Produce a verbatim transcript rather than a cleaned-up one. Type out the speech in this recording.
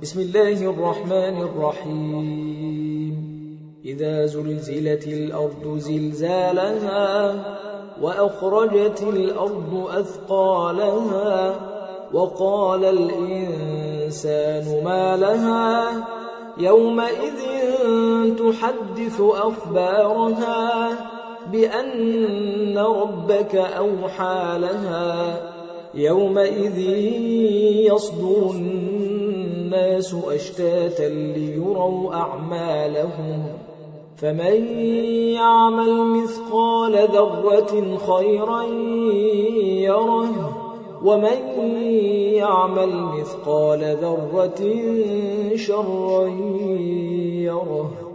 بسم الله الرحمن الرحيم إذا زلزلت الأرض زلزالها وأخرجت الأرض أثقالها وقال الإنسان ما لها يومئذ تحدث أخبارها بأن ربك أوحى لها يومئذ يصدر الناس أشتاتا ليروا أعمالهم فمن يعمل مثقال ذرة خيرا يره ومن يعمل مثقال ذرة شرا يره